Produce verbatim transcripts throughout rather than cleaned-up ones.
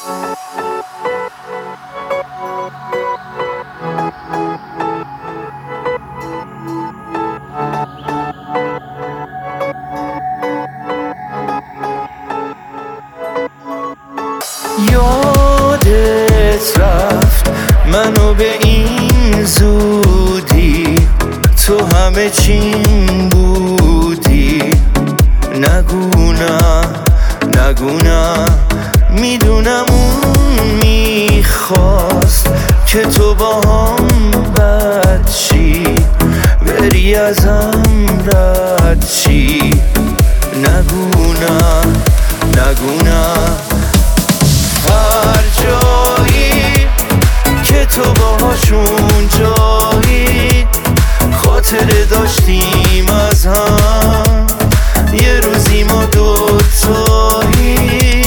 یادت رفت منو به این زودی، تو همه چیم بودی. نگو نه نگو نه، میدونم اون میخواست که تو با هم بد شی، بری ازم رد شی. نگو نه نگو نه، هر جایی که تو باهاشون جایی، خاطره داشتیم از هم، یه روزی ما دوتایی.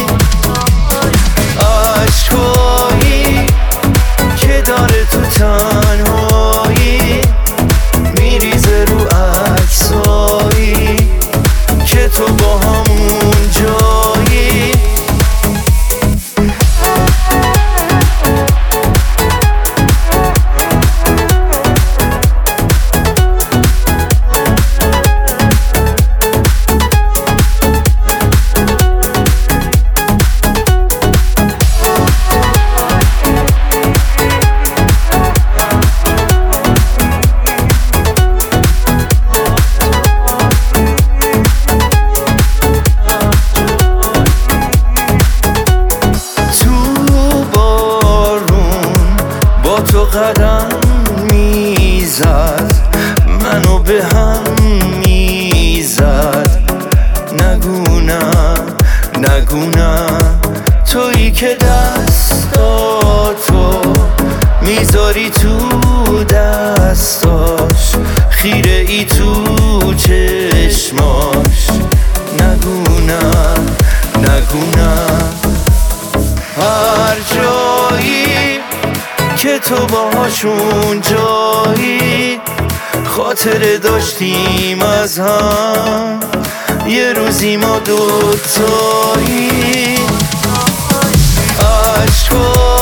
عشقایی که داره تو تنهایی، میریزه رو عکسایی که تو با همون جایی. تو قدم میزد، منو به هم میزد. نگو نه نگو نه، تویی که دستاتو میذاری تو دستاش، خیره ای تو چشماش. نگو نه نگو نه، هر جایی که تو باهاشون جایی، خاطره داشتیم از هم، یه روزی ما دوتایی. عشقا